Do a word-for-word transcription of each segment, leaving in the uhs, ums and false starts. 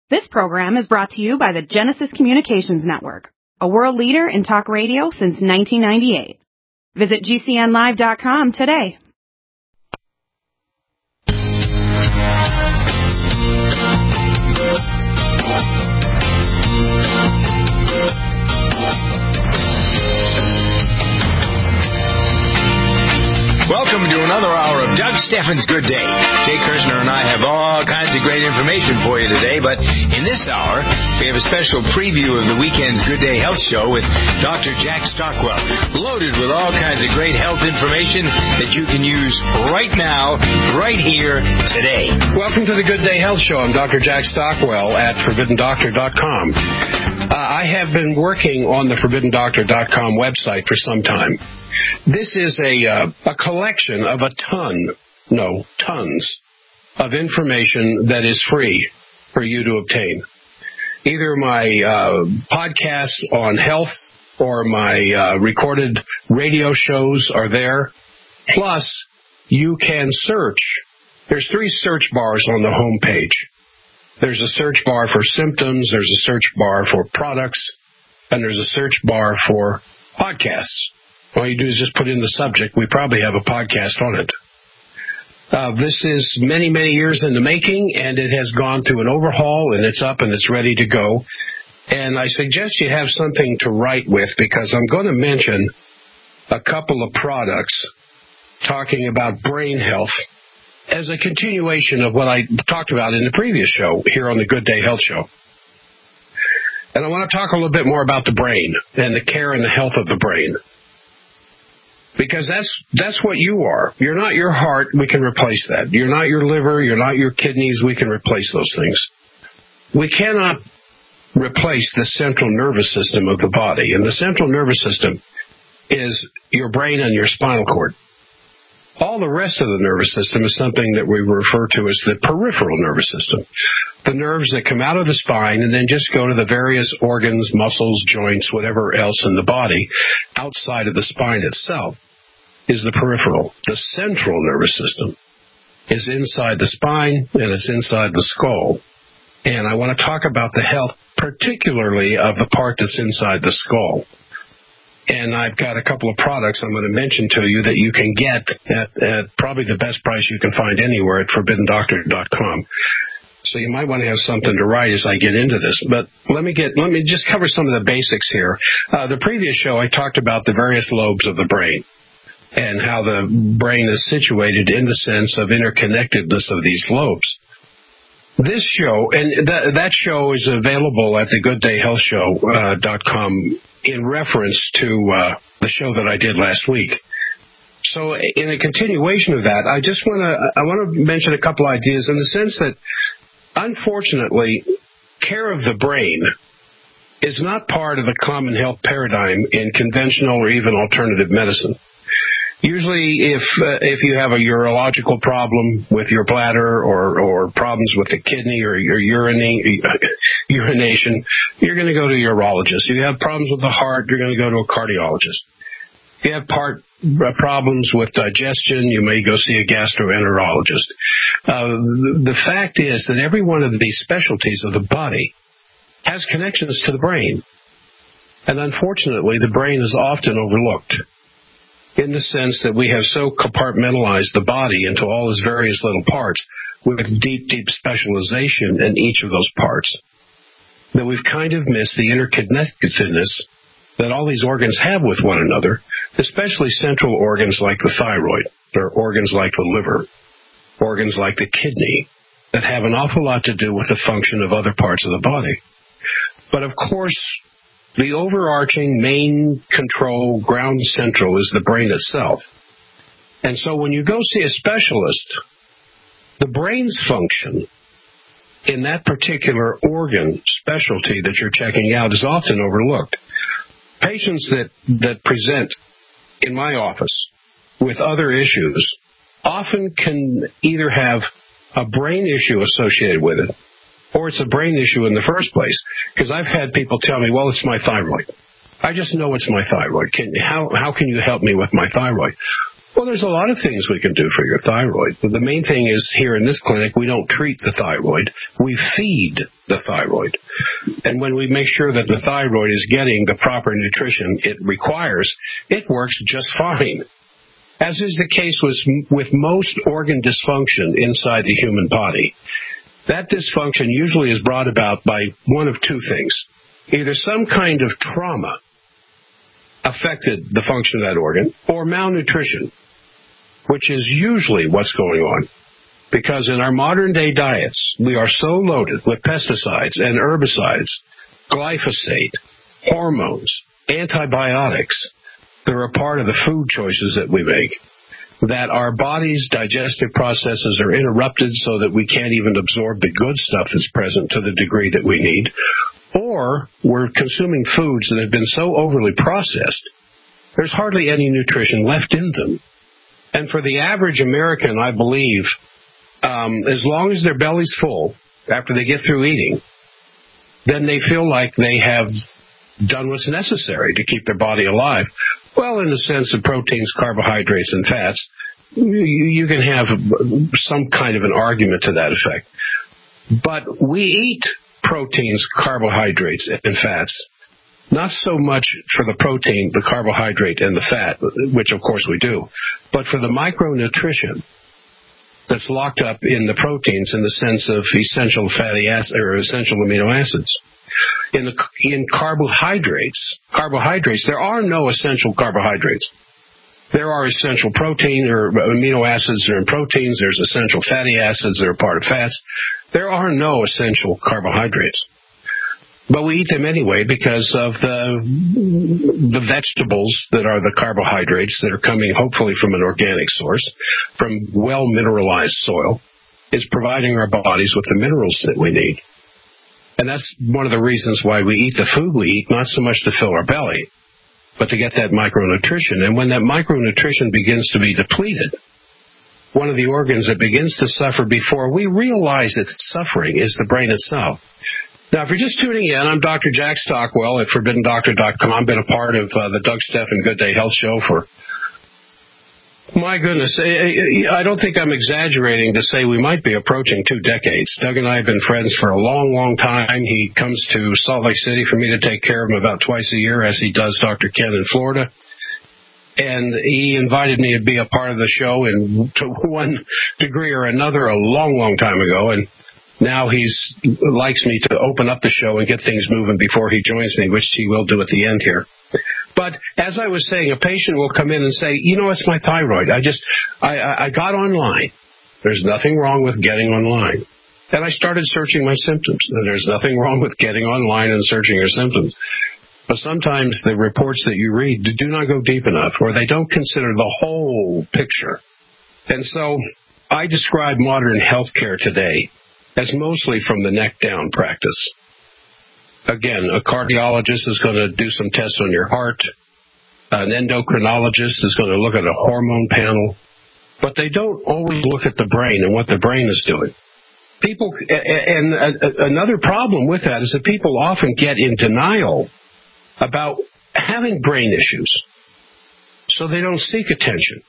This program is brought to you by the Genesis Communications Network, a world leader in talk radio since nineteen ninety-eight. Visit G C N live dot com today. Welcome to another hour of Doug Steffens' Good Day. Jay Kirshner and I have all kinds of great information for you today, but in this hour, we have a special preview of the weekend's Good Day Health Show with Doctor Jack Stockwell, loaded with all kinds of great health information that you can use right now, right here, today. Welcome to the Good Day Health Show. I'm Doctor Jack Stockwell at forbidden doctor dot com. Uh, I have been working on the forbidden doctor dot com website for some time. This is a, uh, a collection of a ton, no, tons of information that is free for you to obtain. Either my uh, podcasts on health or my uh, recorded radio shows are there. Plus, you can search. There's three search bars on the home page. There's a search bar for symptoms, there's a search bar for products, and there's a search bar for podcasts. All you do is just put in the subject. We probably have a podcast on it. Uh, this is many, many years in the making, and it has gone through an overhaul, and it's up and it's ready to go. And I suggest you have something to write with, because I'm going to mention a couple of products talking about brain health as a continuation of what I talked about in the previous show here on the Good Day Health Show. And I want to talk a little bit more about the brain and the care and the health of the brain. Because that's that's what you are. You're not your heart. We can replace that. You're not your liver. You're not your kidneys. We can replace those things. We cannot replace the central nervous system of the body. And the central nervous system is your brain and your spinal cord. All the rest of the nervous system is something that we refer to as the peripheral nervous system. The nerves that come out of the spine and then just go to the various organs, muscles, joints, whatever else in the body outside of the spine itself is the peripheral. The central nervous system is inside the spine and it's inside the skull. And I want to talk about the health, particularly of the part that's inside the skull. And I've got a couple of products I'm going to mention to you that you can get at, at probably the best price you can find anywhere at forbidden doctor dot com. So you might want to have something to write as I get into this. But let me get let me just cover some of the basics here. Uh, the previous show, I talked about the various lobes of the brain and how the brain is situated in the sense of interconnectedness of these lobes. This show, and that, that show is available at the good day health show dot com in reference to uh, the show that I did last week. So in a continuation of that, I just want to I want to mention a couple ideas in the sense that, unfortunately, care of the brain is not part of the common health paradigm in conventional or even alternative medicine. Usually, if uh, if you have a urological problem with your bladder or, or problems with the kidney or your urine, urination, you're going to go to a urologist. If you have problems with the heart, you're going to go to a cardiologist. If you have part uh, problems with digestion, you may go see a gastroenterologist. Uh, the, the fact is that every one of these specialties of the body has connections to the brain. And unfortunately, the brain is often overlooked, in the sense that we have so compartmentalized the body into all its various little parts with deep, deep specialization in each of those parts, that we've kind of missed the interconnectedness that all these organs have with one another, especially central organs like the thyroid, or organs like the liver, organs like the kidney, that have an awful lot to do with the function of other parts of the body. But of course, the overarching main control ground central is the brain itself. And so when you go see a specialist, the brain's function in that particular organ specialty that you're checking out is often overlooked. Patients that, that present in my office with other issues often can either have a brain issue associated with it, or it's a brain issue in the first place. Because I've had people tell me, well, it's my thyroid. I just know it's my thyroid. Can, how, how can you help me with my thyroid? Well, there's a lot of things we can do for your thyroid. But the main thing is here in this clinic, we don't treat the thyroid. We feed the thyroid. And when we make sure that the thyroid is getting the proper nutrition it requires, it works just fine. As is the case with, with most organ dysfunction inside the human body. That dysfunction usually is brought about by one of two things. Either some kind of trauma affected the function of that organ, or malnutrition, which is usually what's going on. Because in our modern day diets, we are so loaded with pesticides and herbicides, glyphosate, hormones, antibiotics that are a part of the food choices that we make, that our body's digestive processes are interrupted so that we can't even absorb the good stuff that's present to the degree that we need, or we're consuming foods that have been so overly processed, there's hardly any nutrition left in them. And for the average American, I believe, um, as long as their belly's full after they get through eating, then they feel like they have done what's necessary to keep their body alive. Well, in the sense of proteins, carbohydrates, and fats, you, you can have some kind of an argument to that effect. But we eat proteins, carbohydrates, and fats, not so much for the protein, the carbohydrate, and the fat, which of course we do, but for the micronutrition that's locked up in the proteins in the sense of essential fatty acids or essential amino acids. In the in carbohydrates, carbohydrates, there are no essential carbohydrates. There are essential protein or amino acids that are in proteins. There's essential fatty acids that are part of fats. There are no essential carbohydrates. But we eat them anyway because of the the vegetables that are the carbohydrates that are coming hopefully from an organic source, from well-mineralized soil, is providing our bodies with the minerals that we need. And that's one of the reasons why we eat the food we eat, not so much to fill our belly, but to get that micronutrition. And when that micronutrition begins to be depleted, one of the organs that begins to suffer before we realize it's suffering is the brain itself. Now, if you're just tuning in, I'm Doctor Jack Stockwell at Forbidden Doctor dot com. I've been a part of uh, the Doug Stephan Good Day Health Show for, my goodness, I don't think I'm exaggerating to say we might be approaching two decades. Doug and I have been friends for a long, long time. He comes to Salt Lake City for me to take care of him about twice a year, as he does Doctor Ken in Florida. And he invited me to be a part of the show in to one degree or another a long, long time ago. And now he likes me to open up the show and get things moving before he joins me, which he will do at the end here. But as I was saying, a patient will come in and say, you know, it's my thyroid. I just, I, I got online. There's nothing wrong with getting online. And I started searching my symptoms. And there's nothing wrong with getting online and searching your symptoms. But sometimes the reports that you read do not go deep enough, or they don't consider the whole picture. And so I describe modern healthcare today as mostly from the neck down practice. Again, a cardiologist is going to do some tests on your heart. An endocrinologist is going to look at a hormone panel. But they don't always look at the brain and what the brain is doing. People, and another problem with that is that people often get in denial about having brain issues, so they don't seek attention.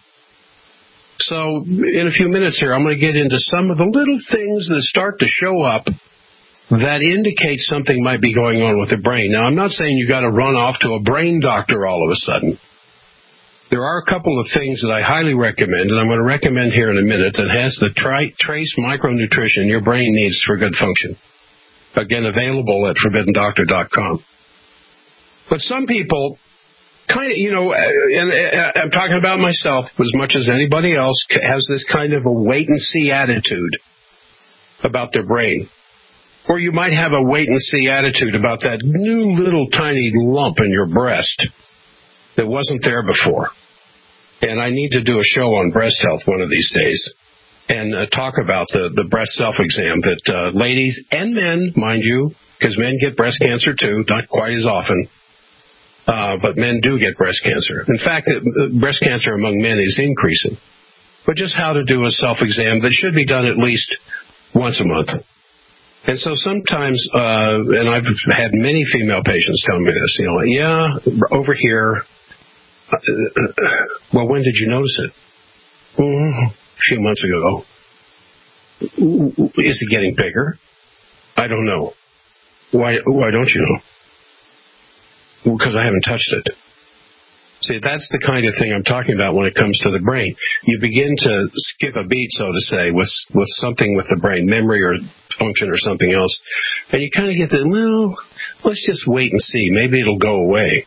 So in a few minutes here, I'm going to get into some of the little things that start to show up that indicate something might be going on with the brain. Now, I'm not saying you got to run off to a brain doctor all of a sudden. There are a couple of things that I highly recommend, and I'm going to recommend here in a minute, that has the tri- trace micronutrition your brain needs for good function. Again, available at Forbidden Doctor dot com. But some people kind of, you know, and I'm talking about myself as much as anybody else, has this kind of a wait-and-see attitude about their brain. Or you might have a wait-and-see attitude about that new little tiny lump in your breast that wasn't there before. And I need to do a show on breast health one of these days and uh, talk about the, the breast self-exam that uh, ladies and men, mind you, because men get breast cancer too, not quite as often. Uh, but men do get breast cancer. In fact, it, uh, breast cancer among men is increasing. But just how to do a self-exam that should be done at least once a month. And so sometimes, uh, and I've had many female patients tell me this, you know, yeah, over here, uh, well, when did you notice it? mm, a few months ago. Is it getting bigger? I don't know. Why, why don't you know? Because I haven't touched it. See, that's the kind of thing I'm talking about when it comes to the brain. You begin to skip a beat, so to say, with with something with the brain, memory or function or something else, and you kind of get the, well, let's just wait and see. Maybe it'll go away.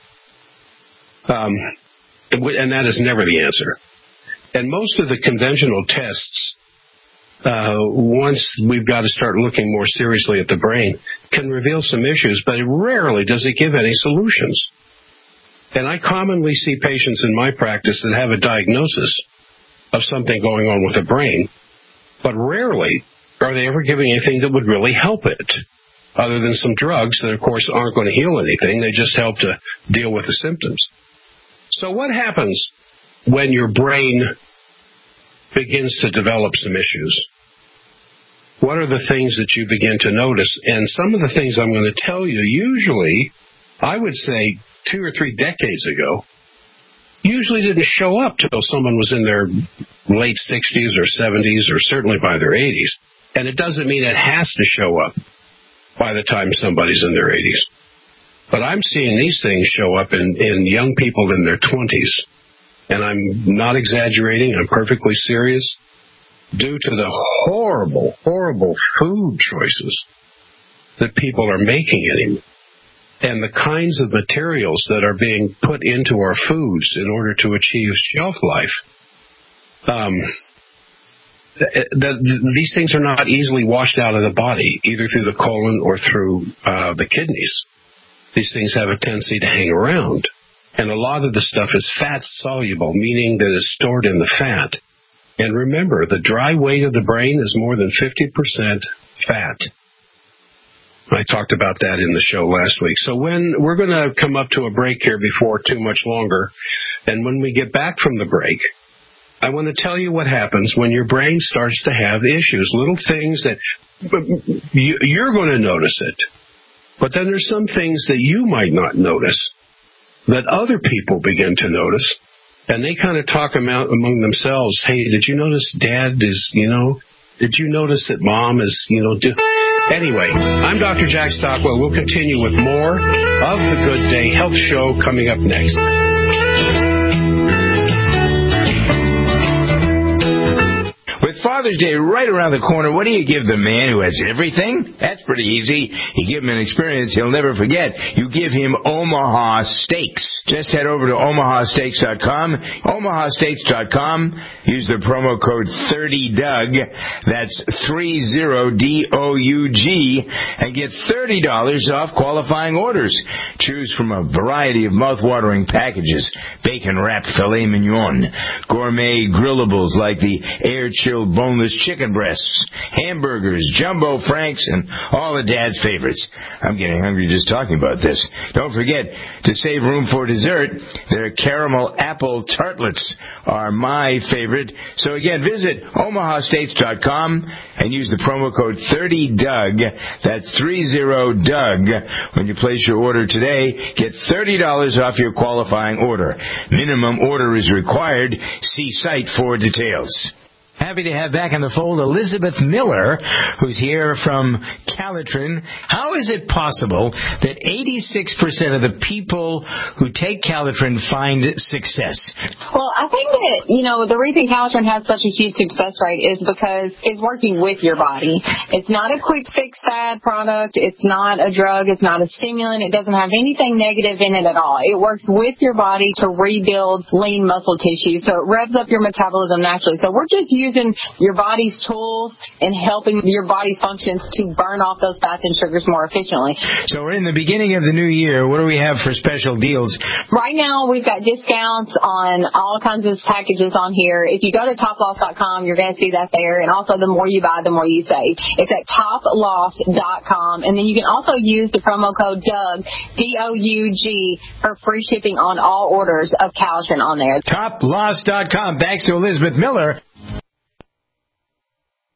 Um, and that is never the answer. And most of the conventional tests, uh, once we've got to start looking more seriously at the brain, can reveal some issues, but rarely does it give any solutions. And I commonly see patients in my practice that have a diagnosis of something going on with the brain, but rarely are they ever giving anything that would really help it, other than some drugs that, of course, aren't going to heal anything. They just help to deal with the symptoms. So what happens when your brain begins to develop some issues? What are the things that you begin to notice? And some of the things I'm going to tell you, usually, I would say, two or three decades ago, usually didn't show up till someone was in their late sixties or seventies or certainly by their eighties. And it doesn't mean it has to show up by the time somebody's in their eighties. But I'm seeing these things show up in, in young people in their twenties. And I'm not exaggerating. I'm perfectly serious. Due to the horrible, horrible food choices that people are making anymore. And the kinds of materials that are being put into our foods in order to achieve shelf life, um, th- th- these things are not easily washed out of the body, either through the colon or through uh, the kidneys. These things have a tendency to hang around. And a lot of the stuff is fat-soluble, meaning that it's stored in the fat. And remember, the dry weight of the brain is more than fifty percent fat. I talked about that in the show last week. So when we're going to come up to a break here before too much longer, and when we get back from the break, I want to tell you what happens when your brain starts to have issues, little things that you're going to notice it. But then there's some things that you might not notice that other people begin to notice, and they kind of talk about among themselves, hey, did you notice Dad is, you know, did you notice that Mom is, you know, do... Anyway, I'm Doctor Jack Stockwell. We'll continue with more of the Good Day Health Show coming up next. With Father's Day right around the corner, what do you give the man who has everything? That's pretty easy. You give him an experience he'll never forget. You give him Omaha Steaks. Just head over to omaha steaks dot com. omaha steaks dot com. Use the promo code thirty Doug. That's thirty D O U G. And get thirty dollars off qualifying orders. Choose from a variety of mouth-watering packages. Bacon-wrapped filet mignon. Gourmet grillables like the air-chilled boneless chicken breasts, hamburgers, jumbo franks, and all of Dad's favorites. I'm getting hungry just talking about this. Don't forget to save room for dessert. Their caramel apple tartlets are my favorite. So again, visit omaha steaks dot com and use the promo code thirty Doug. That's thirty Doug. When you place your order today, get thirty dollars off your qualifying order. Minimum order is required. See site for details. Happy to have back in the fold Elizabeth Miller, who's here from Calitrin. How is it possible that eighty-six percent of the people who take Calitrin find success? Well, I think that, you know, the reason Calitrin has such a huge success rate is because it's working with your body. It's not a quick fix fad product. It's not a drug. It's not a stimulant. It doesn't have anything negative in it at all. It works with your body to rebuild lean muscle tissue. So it revs up your metabolism naturally. So we're just using your body's tools and helping your body's functions to burn off those fats and sugars more efficiently. So we're in the beginning of the new year. What do we have for special deals? Right now, we've got discounts on all kinds of packages on here. If you go to top loss dot com, you're going to see that there. And also, the more you buy, the more you save. It's at top loss dot com. And then you can also use the promo code Doug, D O U G, for free shipping on all orders of Calitrin on there. top loss dot com. Thanks to Elizabeth Miller.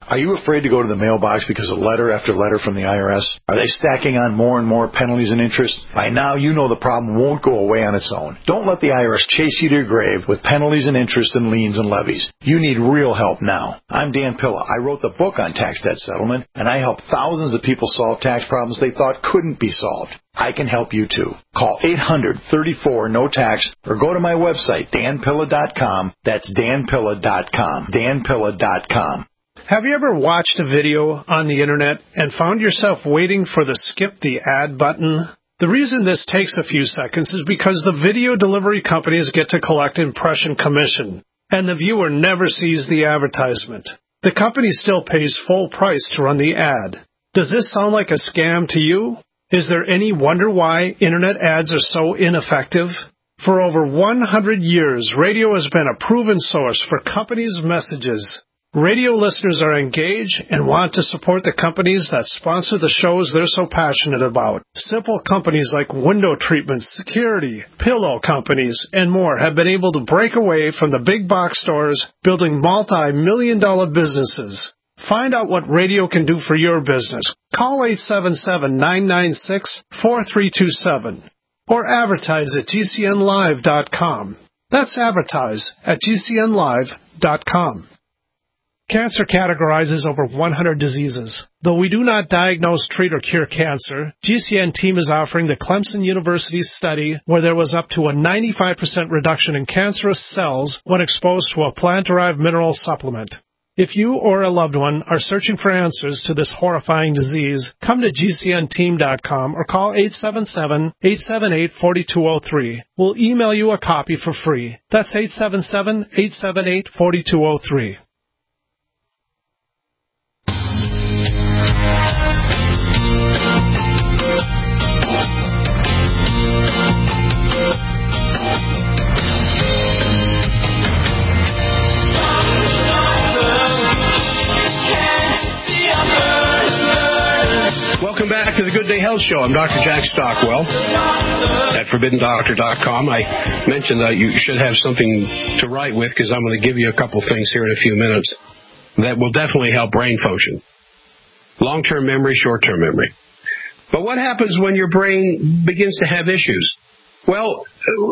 Are you afraid to go to the mailbox because of letter after letter from the I R S? Are they stacking on more and more penalties and interest? By now, you know the problem won't go away on its own. Don't let the I R S chase you to your grave with penalties and interest and liens and levies. You need real help now. I'm Dan Pilla. I wrote the book on tax debt settlement, and I help thousands of people solve tax problems they thought couldn't be solved. I can help you too. Call eight hundred, thirty-four, no tax or go to my website, dan pilla dot com. That's dan pilla dot com. dan pilla dot com. Have you ever watched a video on the internet and found yourself waiting for the skip the ad button? The reason this takes a few seconds is because the video delivery companies get to collect impression commission, and the viewer never sees the advertisement. The company still pays full price to run the ad. Does this sound like a scam to you? Is there any wonder why internet ads are so ineffective? For over one hundred years, radio has been a proven source for companies' messages. Radio listeners are engaged and want to support the companies that sponsor the shows they're so passionate about. Simple companies like window treatment, security, pillow companies, and more have been able to break away from the big box stores, building multi-million dollar businesses. Find out what radio can do for your business. Call eight seven seven, nine nine six, four three two seven or advertise at G C N live dot com. That's advertise at G C N live dot com. Cancer categorizes over one hundred diseases. Though we do not diagnose, treat, or cure cancer, G C N team is offering the Clemson University study where there was up to a ninety-five percent reduction in cancerous cells when exposed to a plant-derived mineral supplement. If you or a loved one are searching for answers to this horrifying disease, come to G C N team dot com or call eight seven seven, eight seven eight, four two zero three. We'll email you a copy for free. That's eight seven seven, eight seven eight, four two zero three. Welcome back to the Good Day Health Show. I'm Doctor Jack Stockwell at forbidden doctor dot com. I mentioned that you should have something to write with because I'm going to give you a couple things here in a few minutes that will definitely help brain function. Long-term memory, short-term memory. But what happens when your brain begins to have issues? Well,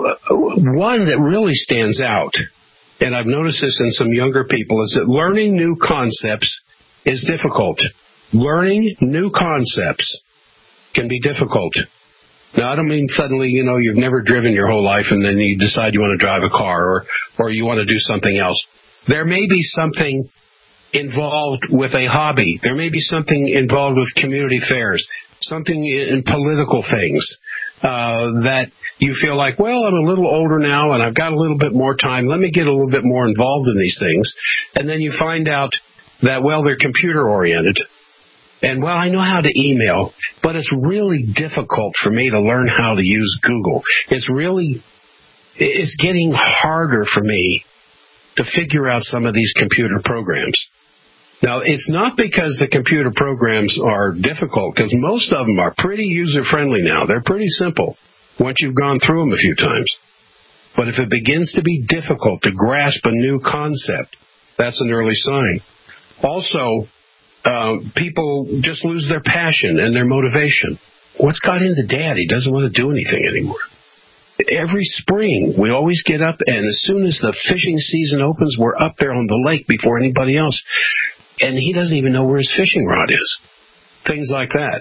one that really stands out, and I've noticed this in some younger people, is that learning new concepts is difficult. Learning new concepts can be difficult. Now, I don't mean suddenly, you know, you've never driven your whole life and then you decide you want to drive a car or, or you want to do something else. There may be something involved with a hobby. There may be something involved with community fairs, something in political things uh, that you feel like, well, I'm a little older now and I've got a little bit more time. Let me get a little bit more involved in these things. And then you find out that, well, they're computer-oriented. And, well, I know how to email, but it's really difficult for me to learn how to use Google. It's really, it's getting harder for me to figure out some of these computer programs. Now, it's not because the computer programs are difficult, because most of them are pretty user-friendly now. They're pretty simple once you've gone through them a few times. But if it begins to be difficult to grasp a new concept, that's an early sign. Also, Uh, people just lose their passion and their motivation. What's got into Dad? He doesn't want to do anything anymore. Every spring, we always get up, and as soon as the fishing season opens, we're up there on the lake before anybody else. And he doesn't even know where his fishing rod is. Things like that.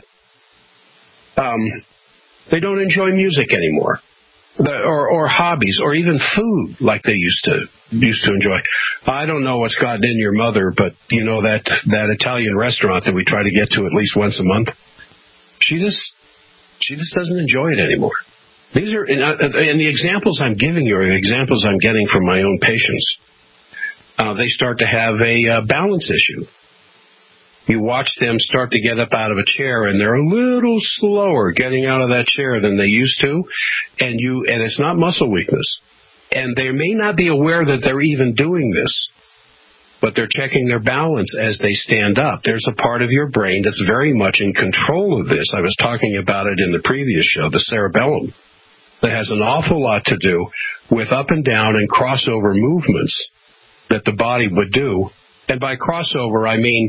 Um, they don't enjoy music anymore. The, or, or hobbies, or even food like they used to used to enjoy. I don't know what's gotten in your mother, but you know that that Italian restaurant that we try to get to at least once a month. She just she just doesn't enjoy it anymore. These are and, and the examples I'm giving you are the examples I'm getting from my own patients. Uh, they start to have a uh, balance issue. You watch them start to get up out of a chair, and they're a little slower getting out of that chair than they used to, and you and it's not muscle weakness. And they may not be aware that they're even doing this, but they're checking their balance as they stand up. There's a part of your brain that's very much in control of this. I was talking about it in the previous show, the cerebellum, that has an awful lot to do with up and down and crossover movements that the body would do. And by crossover, I mean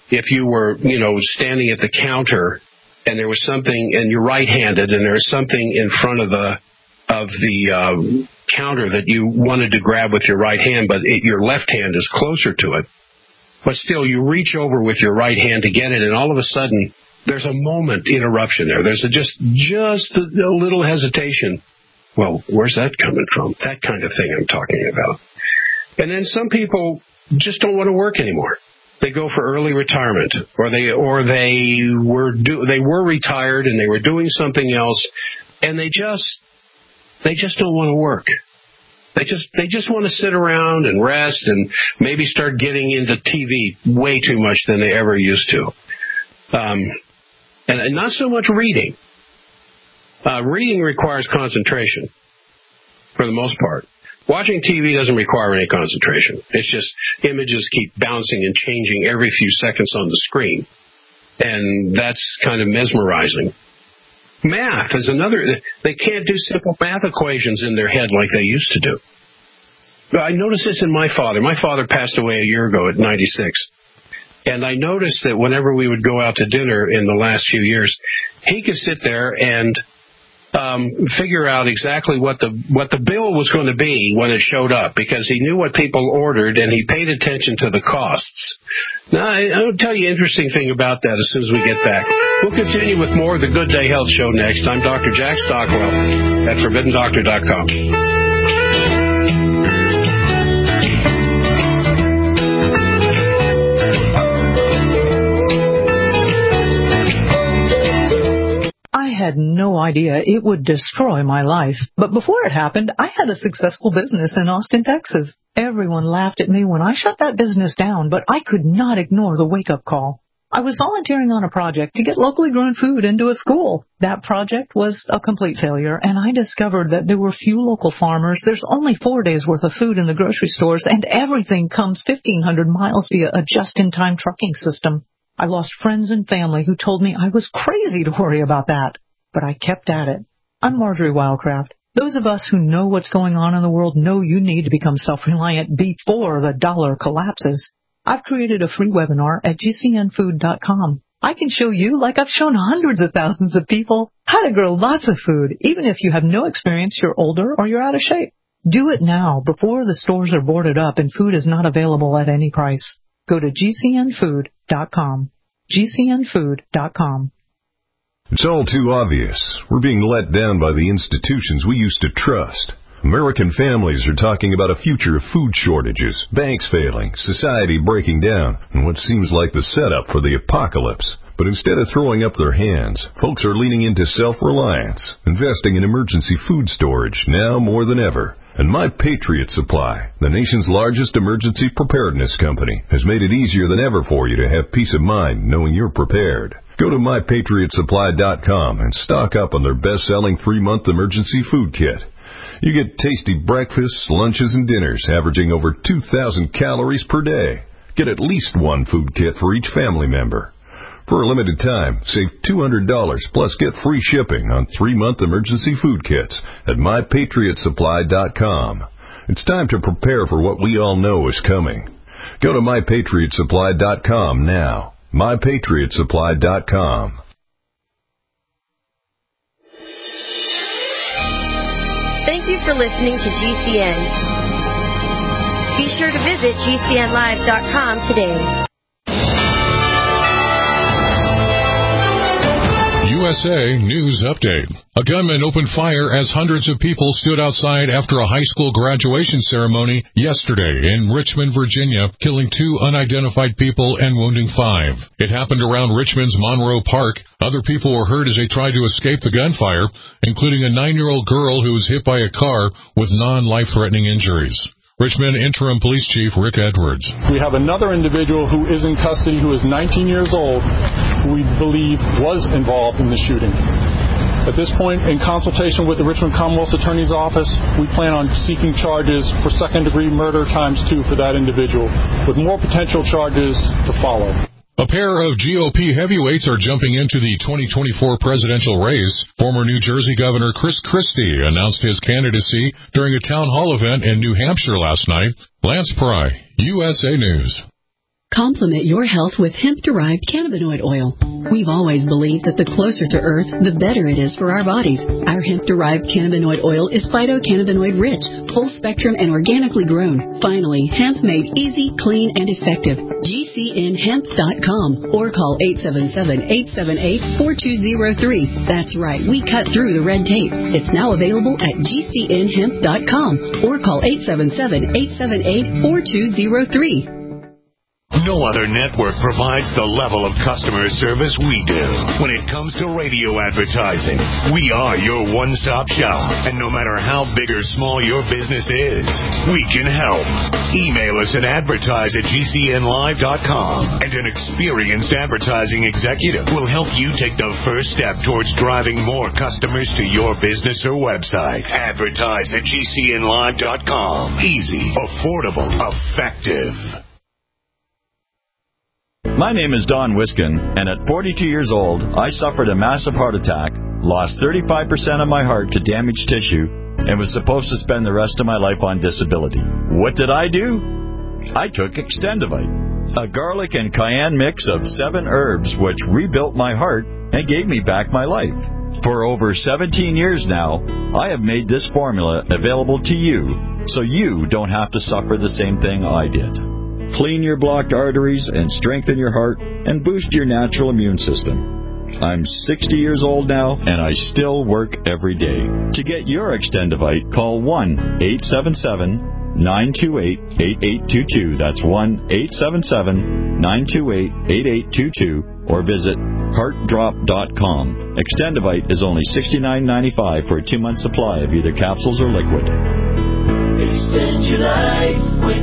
if you were, you know, standing at the counter and there was something, and you're right-handed, and there was something in front of the of the um, counter that you wanted to grab with your right hand, but it, your left hand is closer to it. But still, you reach over with your right hand to get it, and all of a sudden, there's a moment interruption there. There's a just just a, a little hesitation. Well, where's that coming from? That kind of thing I'm talking about. And then some people just don't want to work anymore. They go for early retirement, or they or they were do, they were retired and they were doing something else, and they just they just don't want to work. They just they just want to sit around and rest and maybe start getting into T V way too much than they ever used to. Um, and, and not so much reading. Uh, reading requires concentration, for the most part. Watching T V doesn't require any concentration. It's just images keep bouncing and changing every few seconds on the screen. And that's kind of mesmerizing. Math is another. They can't do simple math equations in their head like they used to do. I noticed this in my father. My father passed away a year ago at ninety-six. And I noticed that whenever we would go out to dinner in the last few years, he could sit there and um, figure out exactly what the what the bill was going to be when it showed up, because he knew what people ordered and he paid attention to the costs. Now, I, I'll tell you an interesting thing about that as soon as we get back. We'll continue with more of the Good Day Health Show next. I'm Doctor Jack Stockwell at forbidden doctor dot com. I had no idea it would destroy my life. But before it happened, I had a successful business in Austin, Texas. Everyone laughed at me when I shut that business down, but I could not ignore the wake-up call. I was volunteering on a project to get locally grown food into a school. That project was a complete failure, and I discovered that there were few local farmers. There's only four days' worth of food in the grocery stores, and everything comes fifteen hundred miles via a just-in-time trucking system. I lost friends and family who told me I was crazy to worry about that, but I kept at it. I'm Marjorie Wildcraft. Those of us who know what's going on in the world know you need to become self-reliant before the dollar collapses. I've created a free webinar at G C N food dot com. I can show you, like I've shown hundreds of thousands of people, how to grow lots of food, even if you have no experience, you're older, or you're out of shape. Do it now, before the stores are boarded up and food is not available at any price. Go to G C N food dot com. G C N food dot com. It's all too obvious. We're being let down by the institutions we used to trust. American families are talking about a future of food shortages, banks failing, society breaking down, and what seems like the setup for the apocalypse. But instead of throwing up their hands, folks are leaning into self-reliance, investing in emergency food storage now more than ever. And My Patriot Supply, the nation's largest emergency preparedness company, has made it easier than ever for you to have peace of mind knowing you're prepared. Go to my patriot supply dot com and stock up on their best-selling three-month emergency food kit. You get tasty breakfasts, lunches, and dinners averaging over two thousand calories per day. Get at least one food kit for each family member. For a limited time, save two hundred dollars plus get free shipping on three-month emergency food kits at my patriot supply dot com. It's time to prepare for what we all know is coming. Go to my patriot supply dot com now. my patriot supply dot com. Thank you for listening to G C N. Be sure to visit G C N live dot com today. U S A News Update. A gunman opened fire as hundreds of people stood outside after a high school graduation ceremony yesterday in Richmond, Virginia, killing two unidentified people and wounding five. It happened around Richmond's Monroe Park. Other people were hurt as they tried to escape the gunfire, including a nine-year-old girl who was hit by a car with non-life-threatening injuries. Richmond Interim Police Chief Rick Edwards. We have another individual who is in custody who is nineteen years old, who we believe was involved in the shooting. At this point, in consultation with the Richmond Commonwealth Attorney's Office, we plan on seeking charges for second-degree murder times two for that individual, with more potential charges to follow. A pair of G O P heavyweights are jumping into the twenty twenty-four presidential race. Former New Jersey Governor Chris Christie announced his candidacy during a town hall event in New Hampshire last night. Lance Pry, U S A News. Complement your health with hemp-derived cannabinoid oil. We've always believed that the closer to Earth, the better it is for our bodies. Our hemp-derived cannabinoid oil is phytocannabinoid-rich, full-spectrum, and organically grown. Finally, hemp made easy, clean, and effective. G C N hemp dot com or call eight seven seven, eight seven eight, four two zero three. That's right, we cut through the red tape. It's now available at G C N hemp dot com or call eight seven seven, eight seven eight, four two zero three. No other network provides the level of customer service we do. When it comes to radio advertising, we are your one-stop shop. And no matter how big or small your business is, we can help. Email us at advertise at G C N live dot com, and an experienced advertising executive will help you take the first step towards driving more customers to your business or website. Advertise at G C N live dot com. Easy, affordable, effective. My name is Don Wiskin, and at forty-two years old, I suffered a massive heart attack, lost thirty-five percent of my heart to damaged tissue, and was supposed to spend the rest of my life on disability. What did I do? I took Extendivite, a garlic and cayenne mix of seven herbs which rebuilt my heart and gave me back my life. For over seventeen years now, I have made this formula available to you, so you don't have to suffer the same thing I did. Clean your blocked arteries and strengthen your heart and boost your natural immune system. I'm sixty years old now, and I still work every day. To get your Extendivite, call one eight seven seven, nine two eight, eight eight two two. That's one eight seven seven, nine two eight, eight eight two two, or visit heart drop dot com. Extendivite is only sixty-nine ninety-five for a two-month supply of either capsules or liquid. Extend your life with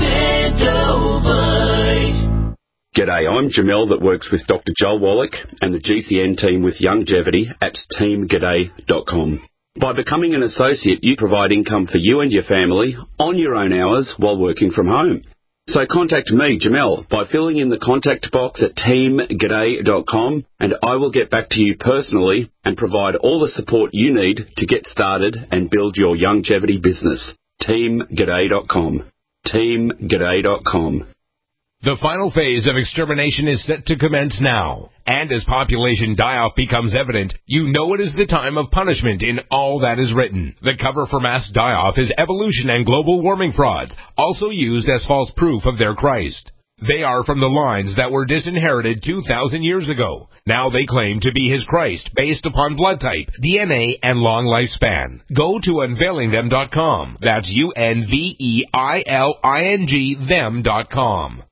Extendivite. G'day, I'm Jamel that works with Doctor Joel Wallach and the G C N team with Longevity at team g'day dot com. By becoming an associate, you provide income for you and your family on your own hours while working from home. So contact me, Jamel, by filling in the contact box at team g'day dot com, and I will get back to you personally and provide all the support you need to get started and build your longevity business. team g'day dot com. team g'day dot com. The final phase of extermination is set to commence now. And as population die-off becomes evident, you know it is the time of punishment in all that is written. The cover for mass die-off is evolution and global warming frauds, also used as false proof of their Christ. They are from the lines that were disinherited two thousand years ago. Now they claim to be his Christ based upon blood type, D N A, and long lifespan. Go to unveiling them dot com. That's U N V E I L I N G them dot com.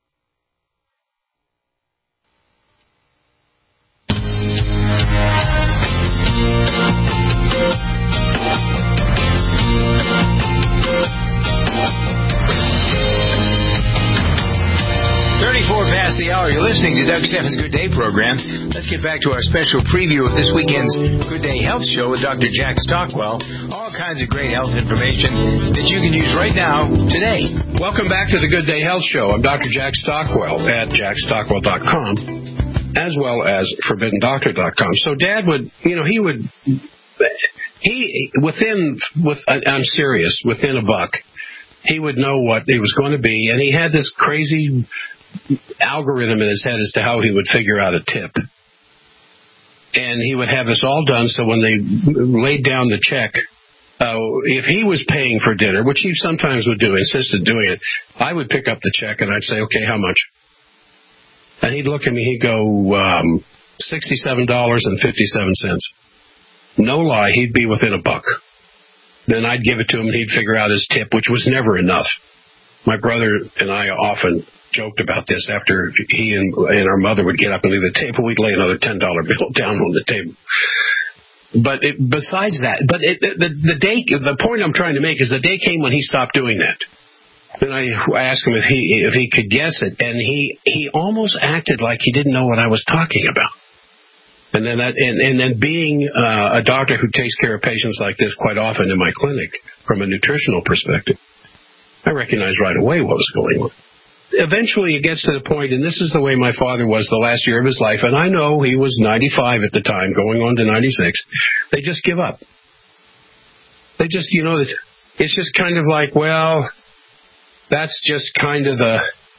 thirty-four past the hour. You're listening to Doug Steffens' Good Day program. Let's get back to our special preview of this weekend's Good Day Health Show with Doctor Jack Stockwell. All kinds of great health information that you can use right now, today. Welcome back to the Good Day Health Show. I'm Doctor Jack Stockwell at jack stockwell dot com, as well as forbidden doctor dot com. So Dad would, you know, he would, he, within, with, I'm serious, within a buck, he would know what it was going to be, and he had this crazy algorithm in his head as to how he would figure out a tip. And he would have this all done so when they laid down the check, uh, if he was paying for dinner, which he sometimes would do, insisted doing it, I would pick up the check and I'd say, okay, how much? And he'd look at me, he'd go, um, sixty-seven dollars and fifty-seven cents. No lie, he'd be within a buck. Then I'd give it to him and he'd figure out his tip, which was never enough. My brother and I often joked about this after he and, and our mother would get up and leave the table. We'd lay another ten dollar bill down on the table. But it, besides that, but it, the, the day, the point I'm trying to make is the day came when he stopped doing that. And I, I asked him if he if he could guess it, and he, he almost acted like he didn't know what I was talking about. And then that, and, and then being uh, a doctor who takes care of patients like this quite often in my clinic from a nutritional perspective, I recognized right away what was going on. Eventually it gets to the point, and this is the way my father was the last year of his life, and I know he was ninety-five at the time, going on to ninety-six. They just give up. They just, you know, it's just kind of like, well, that's just kind of the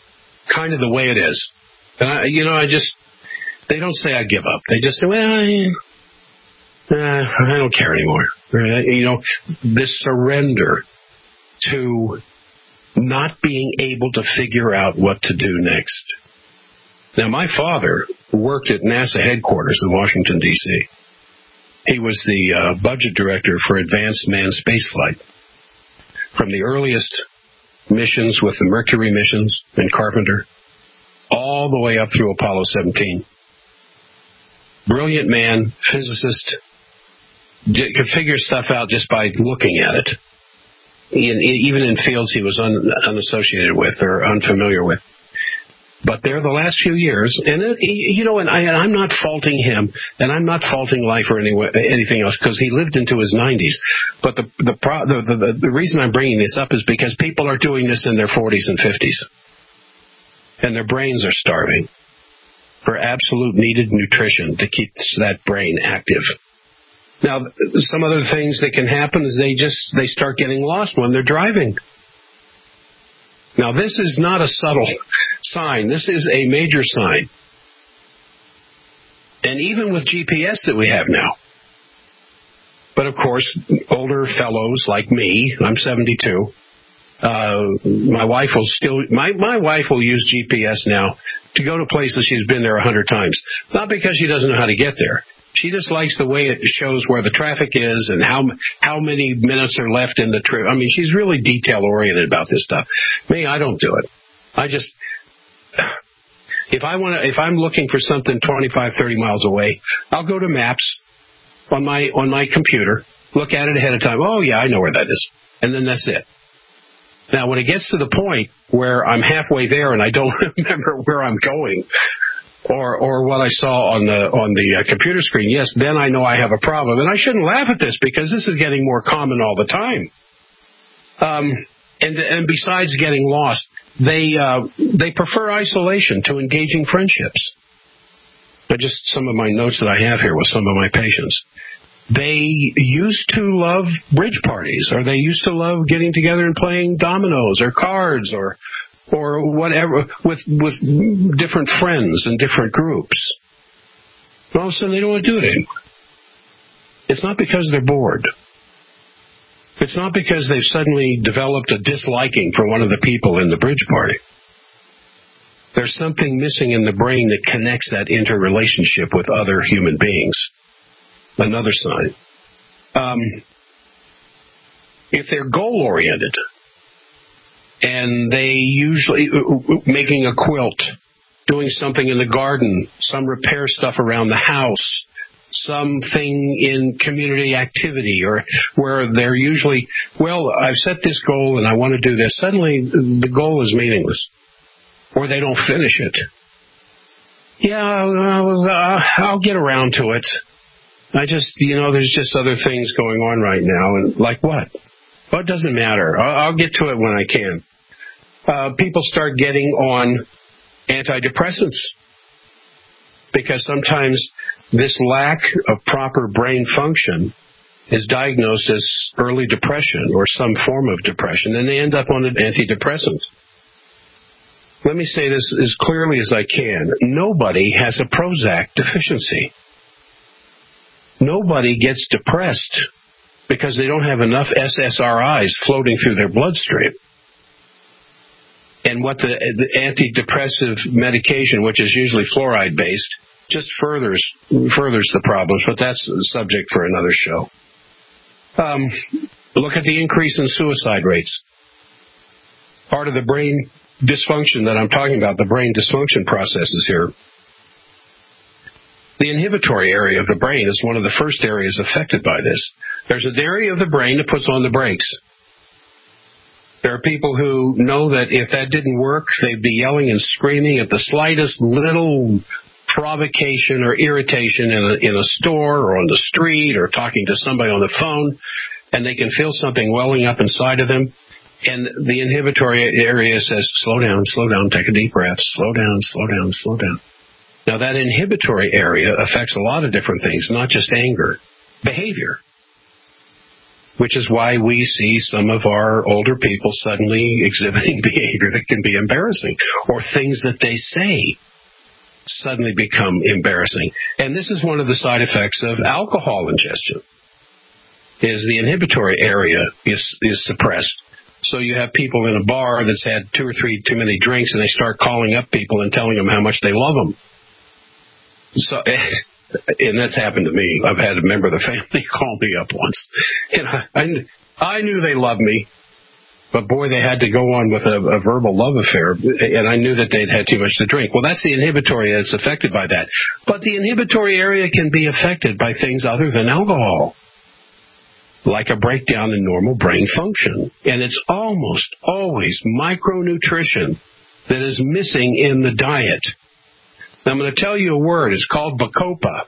kind of the way it is. And I, you know, I just, they don't say I give up. They just say, well, I, uh, I don't care anymore. You know, this surrender to not being able to figure out what to do next. Now, my father worked at NASA headquarters in Washington, D C He was the uh, budget director for advanced manned spaceflight. From the earliest missions with the Mercury missions and Carpenter, all the way up through Apollo seventeen. Brilliant man, physicist, could figure stuff out just by looking at it, in, even in fields he was un, unassociated with or unfamiliar with. But there, the last few years, and it, you know, and, I, and I'm not faulting him, and I'm not faulting life or any, anything else, because he lived into his nineties. But the the, pro, the the the reason I'm bringing this up is because people are doing this in their forties and fifties, and their brains are starving for absolute needed nutrition to keep that brain active. Now, some other things that can happen is they just they start getting lost when they're driving. Now, this is not a subtle sign. This is a major sign. And even with G P S that we have now. But, of course, older fellows like me, I'm seventy-two, uh, my wife will still, my, my wife will use G P S now to go to places she's been there a hundred times. Not because she doesn't know how to get there. She just likes the way it shows where the traffic is and how how many minutes are left in the trip. I mean, she's really detail-oriented about this stuff. Me, I don't do it. I just, if I want to, if I'm looking for something twenty-five, thirty miles away, I'll go to Maps on my on my computer, look at it ahead of time. Oh, yeah, I know where that is. And then that's it. Now, when it gets to the point where I'm halfway there and I don't remember where I'm going, or or what I saw on the on the uh, computer screen, yes, then I know I have a problem. And I shouldn't laugh at this because this is getting more common all the time. Um, and and besides getting lost, they uh, they prefer isolation to engaging friendships. But just some of my notes that I have here with some of my patients. They used to love bridge parties, or they used to love getting together and playing dominoes or cards or or whatever with with different friends and different groups. And all of a sudden, they don't want to do it anymore. It's not because they're bored. It's not because they've suddenly developed a disliking for one of the people in the bridge party. There's something missing in the brain that connects that interrelationship with other human beings. Another sign. Um, if they're goal-oriented, and they usually, making a quilt, doing something in the garden, some repair stuff around the house, something in community activity, or where they're usually, well, I've set this goal and I want to do this. Suddenly, the goal is meaningless, or they don't finish it. Yeah, I'll, I'll get around to it. I just, you know, there's just other things going on right now. And like what? Well, it doesn't matter. I'll, I'll get to it when I can. Uh, people start getting on antidepressants because sometimes this lack of proper brain function is diagnosed as early depression or some form of depression, and they end up on an antidepressant. Let me say this as clearly as I can. Nobody has a Prozac deficiency. Nobody gets depressed because they don't have enough S S R Is floating through their bloodstream. And what the, the antidepressive medication, which is usually fluoride-based, just furthers furthers the problems, but that's a subject for another show. Um, look at the increase in suicide rates. Part of the brain dysfunction that I'm talking about, the brain dysfunction processes here. The inhibitory area of the brain is one of the first areas affected by this. There's an area of the brain that puts on the brakes. There are people who know that if that didn't work, they'd be yelling and screaming at the slightest little provocation or irritation in a, in a store or on the street or talking to somebody on the phone, and they can feel something welling up inside of them. And the inhibitory area says, slow down, slow down, take a deep breath, slow down, slow down, slow down. Now, that inhibitory area affects a lot of different things, not just anger, behavior. which is why we see some of our older people suddenly exhibiting behavior that can be embarrassing, or things that they say suddenly become embarrassing. And this is one of the side effects of alcohol ingestion, is the inhibitory area is, is suppressed. So you have people in a bar that's had two or three too many drinks, and they start calling up people and telling them how much they love them. So, and that's happened to me. I've had a member of the family call me up once, and I, I, I knew they loved me, but boy, they had to go on with a, a verbal love affair, and I knew that they'd had too much to drink. Well, that's the inhibitory that's affected by that. But the inhibitory area can be affected by things other than alcohol, like a breakdown in normal brain function. And it's almost always micronutrition that is missing in the diet. Now, I'm going to tell you a word. It's called Bacopa.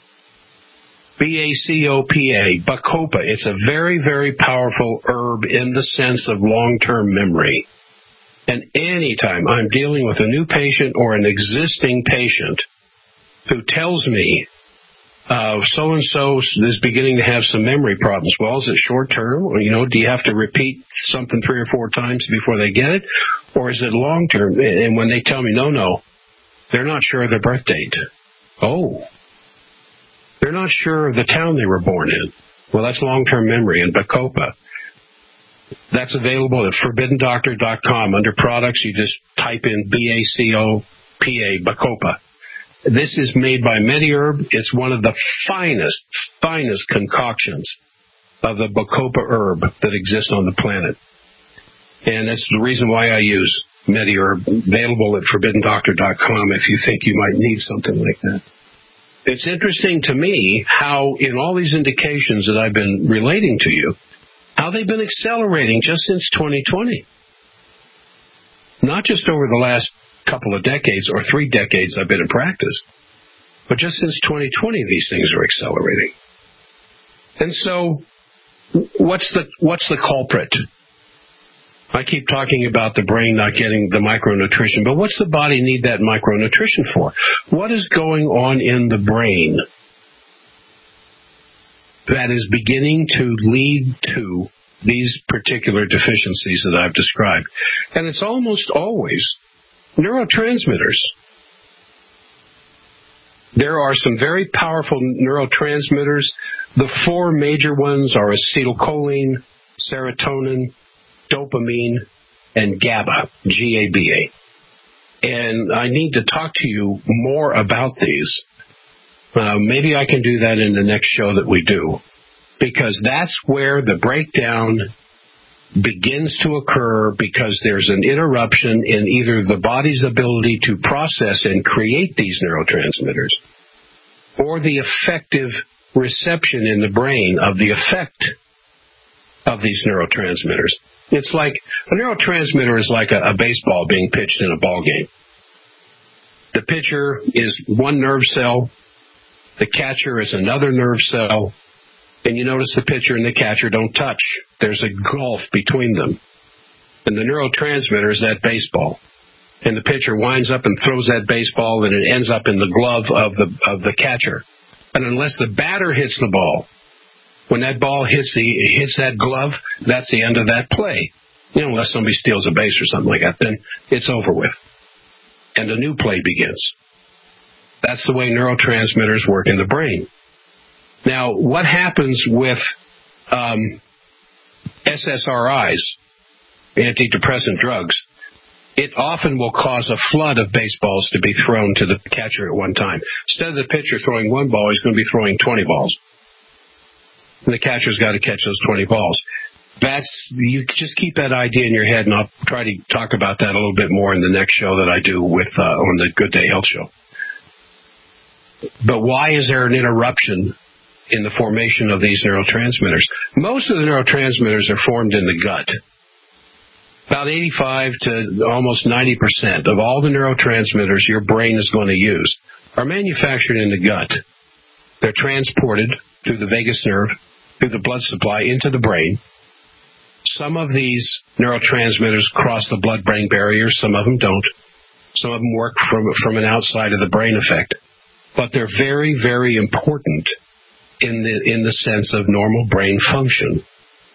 B A C O P A, Bacopa. It's a very, very powerful herb in the sense of long-term memory. And anytime I'm dealing with a new patient or an existing patient who tells me, Uh, so-and-so is beginning to have some memory problems. Well, is it short-term? Or, you know, do you have to repeat something three or four times before they get it? Or is it long-term? And when they tell me, no, no, they're not sure of their birth date. Oh. They're not sure of the town they were born in. Well, that's long-term memory in Bacopa. That's available at forbidden doctor dot com. Under products, you just type in B A C O P A, Bacopa. This is made by MediHerb. It's one of the finest, finest concoctions of the Bacopa herb that exists on the planet. And that's the reason why I use MediHerb, available at forbidden doctor dot com if you think you might need something like that. It's interesting to me how in all these indications that I've been relating to you, how they've been accelerating just since twenty twenty. Not just over the last couple of decades or three decades I've been in practice, but just since twenty twenty these things are accelerating. And so what's the what's the culprit? I keep talking about the brain not getting the micronutrition, but what's the body need that micronutrition for? What is going on in the brain that is beginning to lead to these particular deficiencies that I've described? And it's almost always neurotransmitters. There are some very powerful neurotransmitters. The four major ones are acetylcholine, serotonin, dopamine, and GABA, G A B A. And I need to talk to you more about these. Uh, maybe I can do that in the next show that we do, because that's where the breakdown begins to occur, because there's an interruption in either the body's ability to process and create these neurotransmitters, or the effective reception in the brain of the effect of these neurotransmitters. It's like a neurotransmitter is like a, a baseball being pitched in a ball game. The pitcher is one nerve cell, the catcher is another nerve cell, and you notice the pitcher and the catcher don't touch. There's a gulf between them. And the neurotransmitter is that baseball. And the pitcher winds up and throws that baseball, and it ends up in the glove of the of the catcher. And unless the batter hits the ball, when that ball hits the hits that glove, that's the end of that play. You know, unless somebody steals a base or something like that, then it's over with. And a new play begins. That's the way neurotransmitters work in the brain. Now, what happens with um, S S R Is, antidepressant drugs? It often will cause a flood of baseballs to be thrown to the catcher at one time. Instead of the pitcher throwing one ball, he's going to be throwing twenty balls. And the catcher's got to catch those twenty balls. That's, you just keep that idea in your head, and I'll try to talk about that a little bit more in the next show that I do with uh, on the Good Day Health Show. But why is there an interruption in the formation of these neurotransmitters? Most of the neurotransmitters are formed in the gut. About eighty-five to almost ninety percent of all the neurotransmitters your brain is going to use are manufactured in the gut. They're transported through the vagus nerve, through the blood supply, into the brain. Some of these neurotransmitters cross the blood-brain barrier. Some of them don't. Some of them work from, from an outside of the brain effect. But they're very, very important in the in the sense of normal brain function.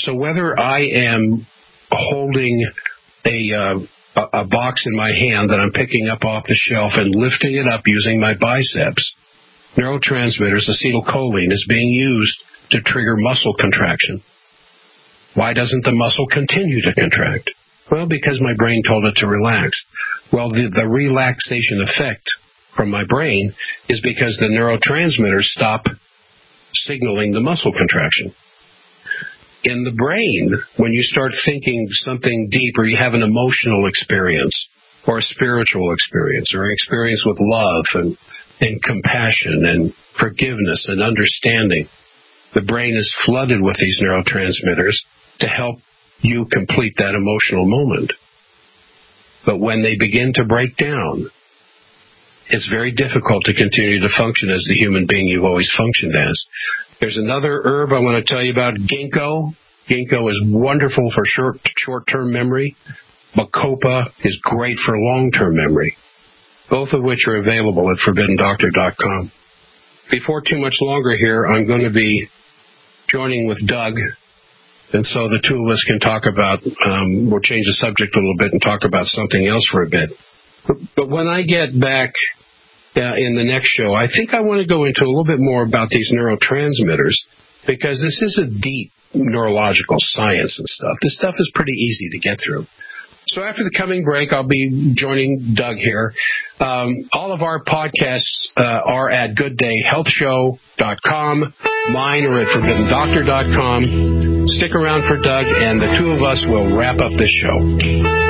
So whether I am holding a, uh, a, a box in my hand that I'm picking up off the shelf and lifting it up using my biceps, neurotransmitters, acetylcholine, is being used to trigger muscle contraction. Why doesn't the muscle continue to contract? Well, because my brain told it to relax. Well, the, the relaxation effect from my brain is because the neurotransmitters stop signaling the muscle contraction. In the brain, when you start thinking something deep, or you have an emotional experience or a spiritual experience or an experience with love and, and compassion and forgiveness and understanding, the brain is flooded with these neurotransmitters to help you complete that emotional moment. But when they begin to break down, it's very difficult to continue to function as the human being you've always functioned as. There's another herb I want to tell you about, ginkgo. Ginkgo is wonderful for short, short-term memory. Bacopa is great for long-term memory, both of which are available at forbidden doctor dot com. Before too much longer here, I'm going to be joining with Doug, and so the two of us can talk about, um, we'll change the subject a little bit and talk about something else for a bit. But, but when I get back uh, in the next show, I think I want to go into a little bit more about these neurotransmitters, because this is a deep neurological science and stuff. This stuff is pretty easy to get through. So after the coming break, I'll be joining Doug here. Um, all of our podcasts uh, are at good day health show dot com. Mine are at forbidden doctor dot com. Stick around for Doug, and the two of us will wrap up this show.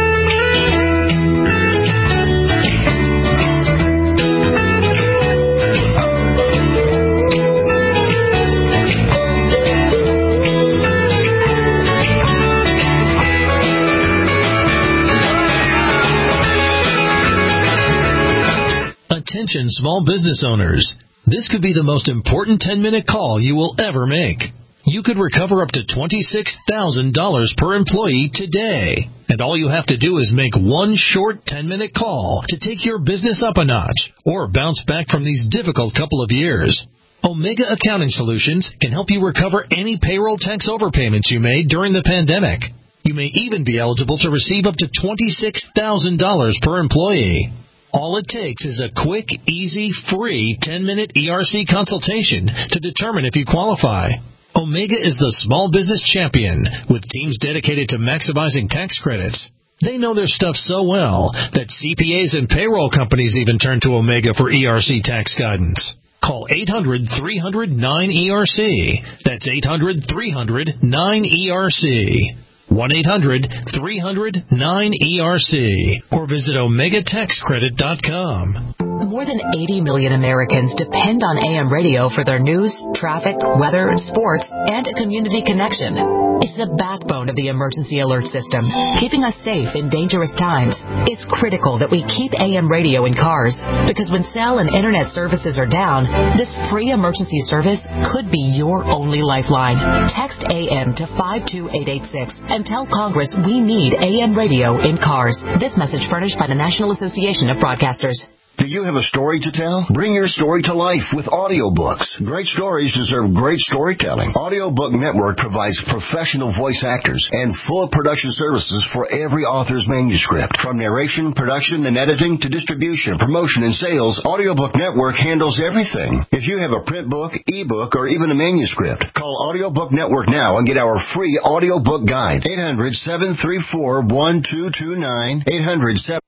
Attention small business owners. This could be the most important ten-minute call you will ever make. You could recover up to twenty-six thousand dollars per employee today. And all you have to do is make one short ten-minute call to take your business up a notch or bounce back from these difficult couple of years. Omega Accounting Solutions can help you recover any payroll tax overpayments you made during the pandemic. You may even be eligible to receive up to twenty-six thousand dollars per employee. All it takes is a quick, easy, free ten-minute E R C consultation to determine if you qualify. Omega is the small business champion with teams dedicated to maximizing tax credits. They know their stuff so well that C P As and payroll companies even turn to Omega for E R C tax guidance. Call eight hundred, three hundred, nine E R C. That's eight hundred, three hundred, nine E R C. one eight hundred, three hundred, nine E R C. Or visit omega tax credit dot com. More than eighty million Americans depend on A M radio for their news, traffic, weather, sports, and a community connection. It's the backbone of the emergency alert system, keeping us safe in dangerous times. It's critical that we keep A M radio in cars, because when cell and internet services are down, this free emergency service could be your only lifeline. Text A M to five two eight eight six and tell Congress we need A M radio in cars. This message furnished by the National Association of Broadcasters. Do you have a story to tell? Bring your story to life with audiobooks. Great stories deserve great storytelling. Audiobook Network provides professional voice actors and full production services for every author's manuscript. From narration, production, and editing to distribution, promotion, and sales, Audiobook Network handles everything. If you have a print book, ebook, or even a manuscript, call Audiobook Network now and get our free audiobook guide. eight hundred, seven three four, one two two nine. eight hundred, seven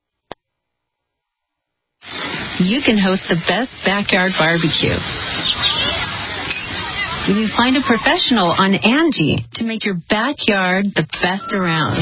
You can host the best backyard barbecue. You find a professional on Angie to make your backyard the best around.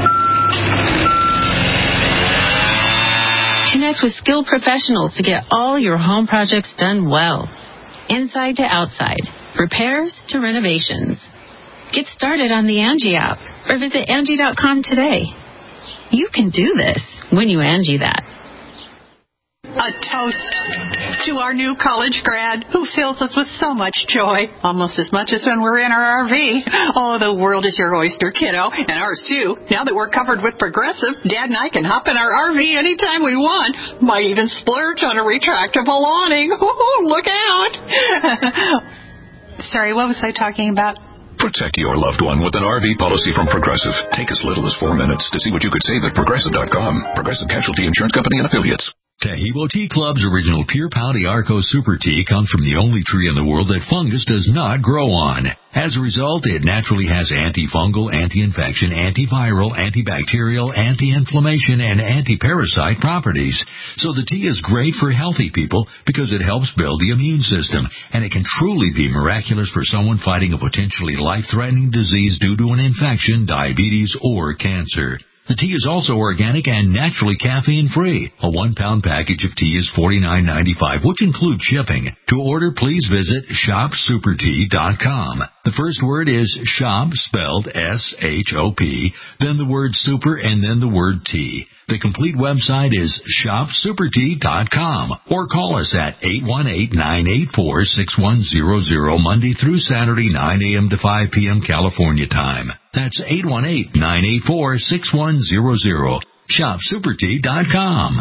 Connect with skilled professionals to get all your home projects done well. Inside to outside, repairs to renovations. Get started on the Angie app or visit Angie dot com today. You can do this when you Angie that. A toast to our new college grad who fills us with so much joy, almost as much as when we're in our R V. Oh, the world is your oyster, kiddo, and ours too. Now that we're covered with Progressive, Dad and I can hop in our R V anytime we want. Might even splurge on a retractable awning. Ooh, look out. Sorry, what was I talking about? Protect your loved one with an R V policy from Progressive. Take as little as four minutes to see what you could save at Progressive dot com. Progressive Casualty Insurance Company and Affiliates. Taheebo Tea Club's original Pure Pau Arco Super Tea comes from the only tree in the world that fungus does not grow on. As a result, it naturally has antifungal, anti-infection, antiviral, antibacterial, anti-inflammation, and anti-parasite properties. So the tea is great for healthy people because it helps build the immune system, and it can truly be miraculous for someone fighting a potentially life-threatening disease due to an infection, diabetes, or cancer. The tea is also organic and naturally caffeine-free. A one-pound package of tea is forty-nine ninety-five, which includes shipping. To order, please visit shop super tea dot com. The first word is shop, spelled S H O P, then the word super, and then the word tea. The complete website is shop super tea dot com, or call us at eight one eight, nine eight four, six one zero zero, Monday through Saturday, nine a.m. to five p.m. California time. That's eight one eight, nine eight four, six one zero zero. shop super tea dot com.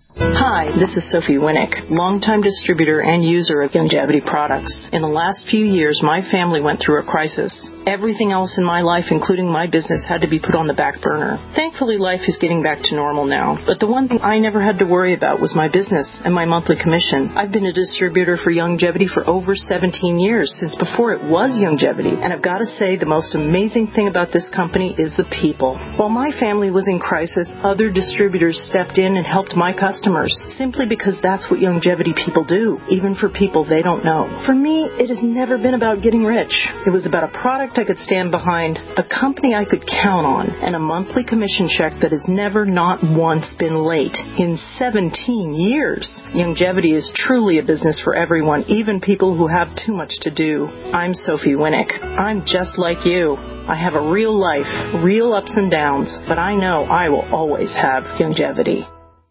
Hi, this is Sophie Winnick, longtime distributor and user of Youngevity products. In the last few years, my family went through a crisis. Everything else in my life, including my business, had to be put on the back burner. Thankfully, life is getting back to normal now. But the one thing I never had to worry about was my business and my monthly commission. I've been a distributor for Youngevity for over seventeen years, since before it was Youngevity. And I've got to say, the most amazing thing about this company is the people. While my family was in crisis, other distributors stepped in and helped my customers, simply because that's what Youngevity people do, even for people they don't know. For me, it has never been about getting rich. It was about a product I could stand behind, a company I could count on, and a monthly commission check that has never not once been late in seventeen years. Youngevity is truly a business for everyone, even people who have too much to do. I'm Sophie Winnick. I'm just like you. I have a real life, real ups and downs, but I know I will always have Youngevity.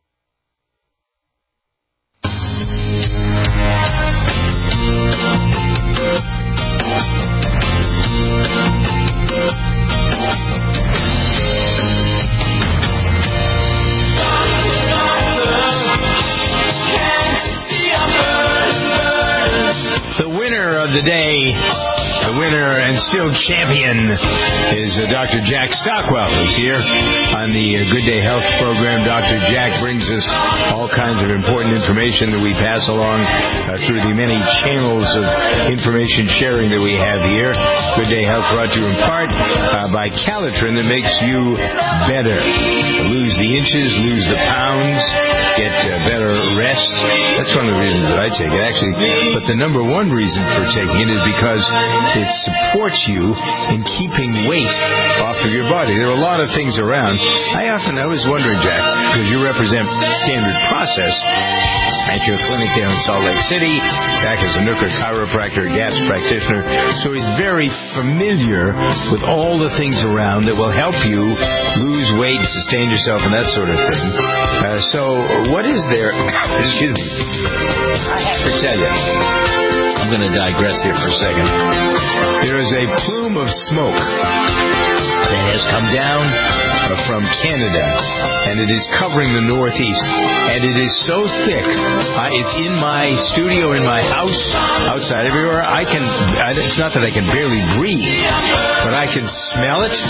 The day, the winner and still champion is uh, Doctor Jack Stockwell, who's here on the uh, Good Day Health program. Doctor Jack brings us all kinds of important information that we pass along uh, through the many channels of information sharing that we have here. Good Day Health brought to you in part uh, by Calitrin, that makes you better. Lose the inches, lose the pounds, get uh, better rest. That's one of the reasons that I take it, actually. But the number one reason for taking it is because it supports you in keeping weight off of your body. There are a lot of things around. I often, I was wondering, Jack, because you represent Standard Process at your clinic there in Salt Lake City. Jack is a Nooker chiropractor, a GAPS practitioner, so he's very familiar with all the things around that will help you lose weight, sustain yourself, and that sort of thing. Uh, so what is there? Excuse me. I have to tell you, I'm going to digress here for a second. There is a plume of smoke that has come down from Canada, and it is covering the Northeast, and it is so thick. Uh, it's in my studio, in my house, outside, everywhere. I can. I, it's not that I can barely breathe, but I can smell it.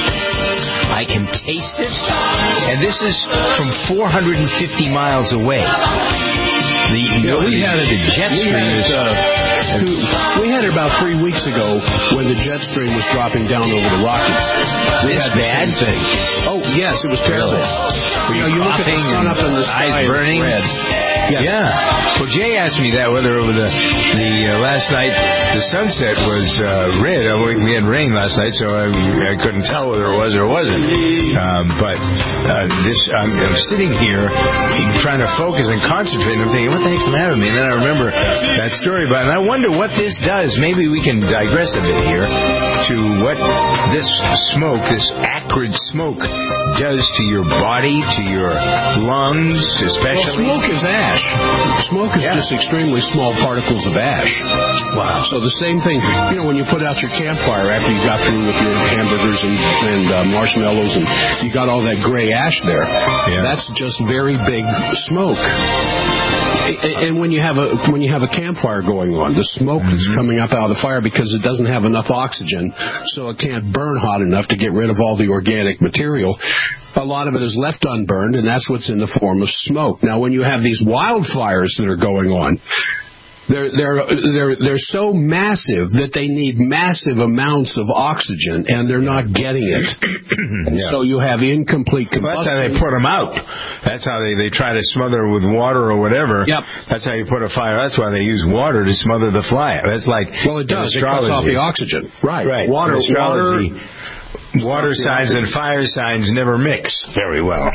I can taste it, and this is from four hundred fifty miles away. The, you know, we had it, the jet stream is... Uh, we had it about three weeks ago when the jet stream was dropping down over the Rockies. We this had the bad? same thing. Oh, yes, it was terrible. Really? You know, you look at the sun up in the sky, eyes burning. Red. Yes. Yeah. Well, Jay asked me that whether over the the uh, last night the sunset was uh, red. Uh, we had rain last night, so I, I couldn't tell whether it was or wasn't. Um, but uh, this, I'm, I'm sitting here trying to focus and concentrate. And I'm thinking, what the heck's the matter with me? And then I remember that story about it. And I wonder what this does. Maybe we can digress a bit here to what this smoke, this acrid smoke, does to your body, to your lungs, especially. Well, smoke is ash. Smoke is yeah. just extremely small particles of ash. Wow. So the same thing, you know, when you put out your campfire after you got through with your hamburgers and, and uh, marshmallows and you got all that gray ash there, yeah. that's just very big smoke. And when you have a when you have a campfire going on, the smoke mm-hmm. that's coming up out of the fire because it doesn't have enough oxygen, so it can't burn hot enough to get rid of all the organic material. A lot of it is left unburned, and that's what's in the form of smoke. Now, when you have these wildfires that are going on, They're they're they're they're so massive that they need massive amounts of oxygen, and they're not getting it. yeah. So you have incomplete combustion. Well, that's how they put them out. That's how they, they try to smother with water or whatever. Yep. That's how you put a fire. That's why they use water to smother the fire. That's like well, it does. It cuts off the oxygen. Right. Right. Water. Water. Water Stop signs and fire signs never mix very well.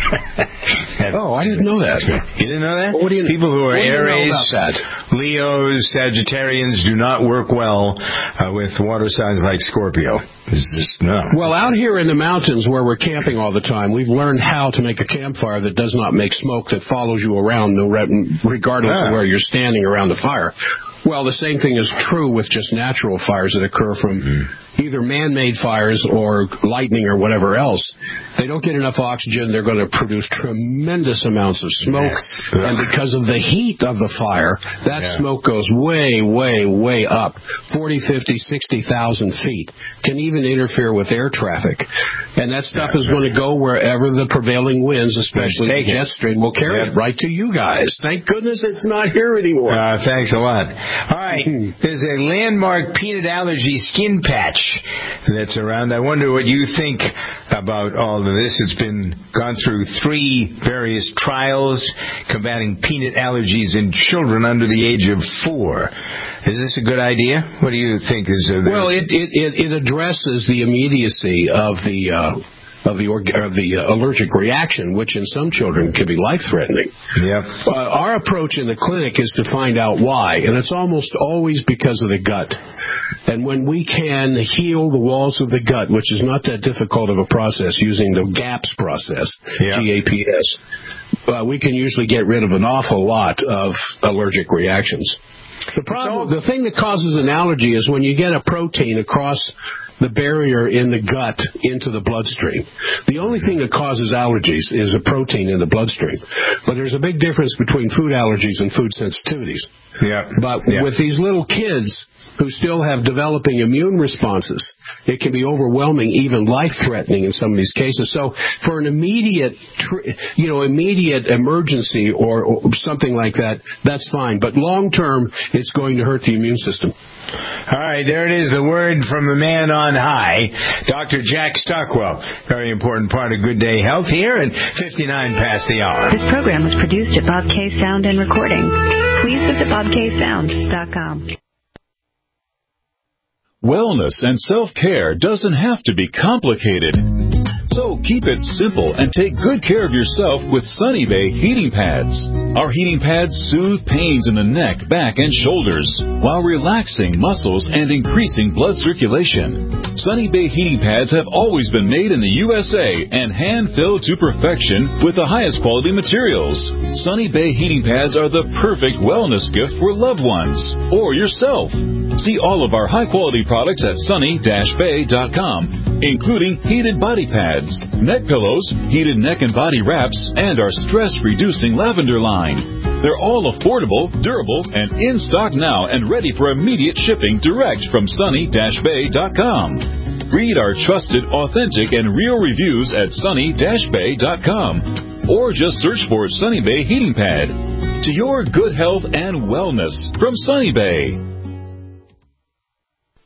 Oh, I didn't know that. You didn't know that? Well, what do you, People who are what do you Aries, know about that? Leos, Sagittarians do not work well uh, with water signs like Scorpio. It's just no. Well, out here in the mountains where we're camping all the time, we've learned how to make a campfire that does not make smoke that follows you around, no regardless ah. of where you're standing around the fire. Well, the same thing is true with just natural fires that occur from mm. either man-made fires or lightning or whatever else. They don't get enough oxygen. They're going to produce tremendous amounts of smoke. Yes. And because of the heat of the fire, that yeah. smoke goes way, way, way up, forty, fifty, sixty thousand feet. Can even interfere with air traffic. And that stuff yeah, is going to go wherever the prevailing winds, especially the jet stream, will carry yeah. it right to you guys. Thank goodness it's not here anymore. Uh, thanks a lot. All right, there's a landmark peanut allergy skin patch that's around. I wonder what you think about all of this. It's been gone through three various trials combating peanut allergies in children under the age of four. Is this a good idea? What do you think? Is uh, well, it, it it addresses the immediacy of the. Uh, of the org- of the uh, allergic reaction, which in some children can be life-threatening. Yeah. Uh, our approach in the clinic is to find out why, and it's almost always because of the gut. And when we can heal the walls of the gut, which is not that difficult of a process using the GAPS process, yeah. G A P S, uh, we can usually get rid of an awful lot of allergic reactions. The problem, the thing that causes an allergy is when you get a protein across the barrier in the gut into the bloodstream. The only thing that causes allergies is a protein in the bloodstream. But there's a big difference between food allergies and food sensitivities. Yeah. But yeah. with these little kids who still have developing immune responses, it can be overwhelming, even life-threatening in some of these cases. So for an immediate, you know, immediate emergency or, or something like that, that's fine. But long-term, it's going to hurt the immune system. All right, there it is, the word from the man on high, Doctor Jack Stockwell. Very important part of Good Day Health here, and fifty-nine past the hour. This program was produced at Bob K Sound and Recording. Please visit bob k sound dot com. Wellness and self-care doesn't have to be complicated. So keep it simple and take good care of yourself with Sunny Bay heating pads. Our heating pads soothe pains in the neck, back, and shoulders while relaxing muscles and increasing blood circulation. Sunny Bay heating pads have always been made in the U S A and hand-filled to perfection with the highest quality materials. Sunny Bay heating pads are the perfect wellness gift for loved ones or yourself. See all of our high-quality products at sunny dash bay dot com, including heated body pads, neck pillows, heated neck and body wraps, and our stress-reducing lavender line. They're all affordable, durable, and in stock now and ready for immediate shipping direct from sunny dash bay dot com. Read our trusted, authentic, and real reviews at sunny dash bay dot com, or just search for Sunny Bay Heating Pad. To your good health and wellness from Sunny Bay.